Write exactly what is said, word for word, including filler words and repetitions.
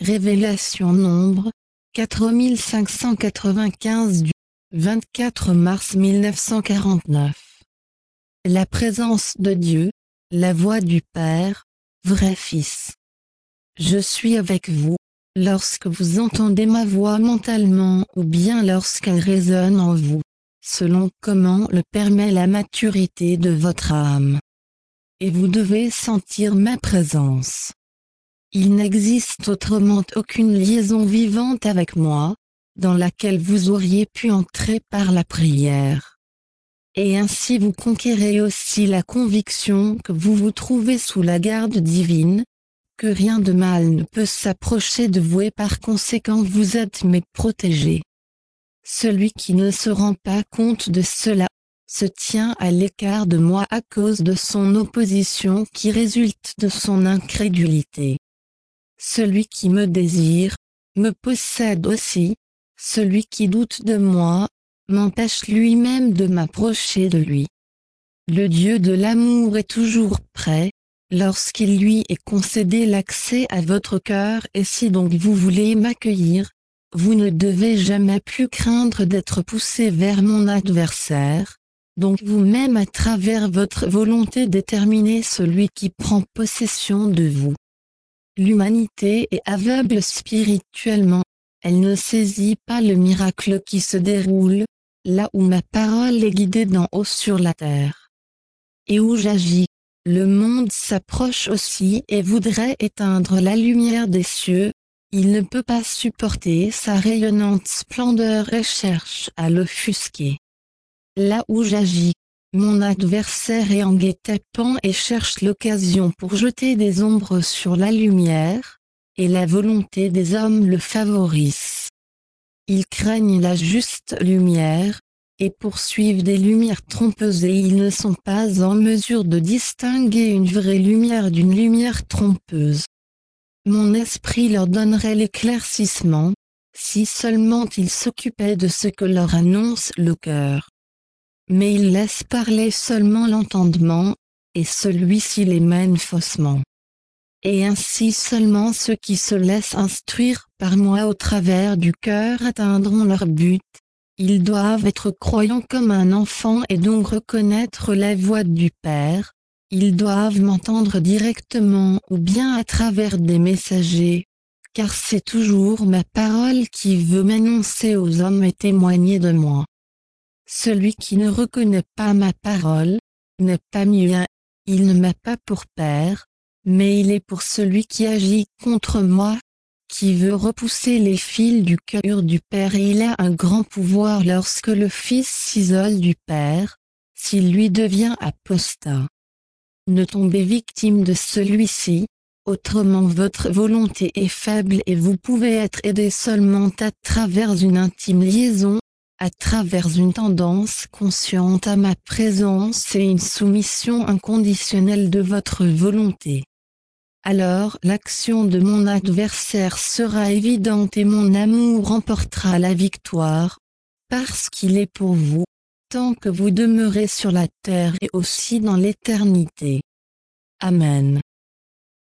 Révélation Nombre, quatre mille cinq cent quatre-vingt-quinze du vingt-quatre mars mille neuf cent quarante-neuf. La présence de Dieu, la voix du Père, vrai Fils. Je suis avec vous, lorsque vous entendez ma voix mentalement ou bien lorsqu'elle résonne en vous, selon comment le permet la maturité de votre âme. Et vous devez sentir ma présence. Il n'existe autrement aucune liaison vivante avec moi, dans laquelle vous auriez pu entrer par la prière. Et ainsi vous conquérez aussi la conviction que vous vous trouvez sous la garde divine, que rien de mal ne peut s'approcher de vous et par conséquent vous êtes mes protégés. Celui qui ne se rend pas compte de cela, se tient à l'écart de moi à cause de son opposition qui résulte de son incrédulité. Celui qui me désire, me possède aussi, celui qui doute de moi, m'empêche lui-même de m'approcher de lui. Le Dieu de l'amour est toujours prêt, lorsqu'il lui est concédé l'accès à votre cœur et si donc vous voulez m'accueillir, vous ne devez jamais plus craindre d'être poussé vers mon adversaire, donc vous-même à travers votre volonté déterminée celui qui prend possession de vous. L'humanité est aveugle spirituellement, elle ne saisit pas le miracle qui se déroule, là où ma parole est guidée d'en haut sur la terre. Et où j'agis, le monde s'approche aussi et voudrait éteindre la lumière des cieux, il ne peut pas supporter sa rayonnante splendeur et cherche à l'offusquer. Là où j'agis, mon adversaire est en guet-apens et cherche l'occasion pour jeter des ombres sur la lumière, et la volonté des hommes le favorise. Ils craignent la juste lumière, et poursuivent des lumières trompeuses et ils ne sont pas en mesure de distinguer une vraie lumière d'une lumière trompeuse. Mon esprit leur donnerait l'éclaircissement, si seulement ils s'occupaient de ce que leur annonce le cœur. Mais ils laissent parler seulement l'entendement, et celui-ci les mène faussement. Et ainsi seulement ceux qui se laissent instruire par moi au travers du cœur atteindront leur but. Ils doivent être croyants comme un enfant et donc reconnaître la voix du Père. Ils doivent m'entendre directement ou bien à travers des messagers, car c'est toujours ma parole qui veut m'annoncer aux hommes et témoigner de moi. Celui qui ne reconnaît pas ma parole, n'est pas mien, il ne m'a pas pour père, mais il est pour celui qui agit contre moi, qui veut repousser les fils du cœur du Père et il a un grand pouvoir lorsque le Fils s'isole du Père, s'il lui devient apostat. Ne tombez victime de celui-ci, autrement votre volonté est faible et vous pouvez être aidé seulement à travers une intime liaison, à travers une tendance consciente à ma présence et une soumission inconditionnelle de votre volonté. Alors l'action de mon adversaire sera évidente et mon amour remportera la victoire, parce qu'il est pour vous, tant que vous demeurez sur la terre et aussi dans l'éternité. Amen.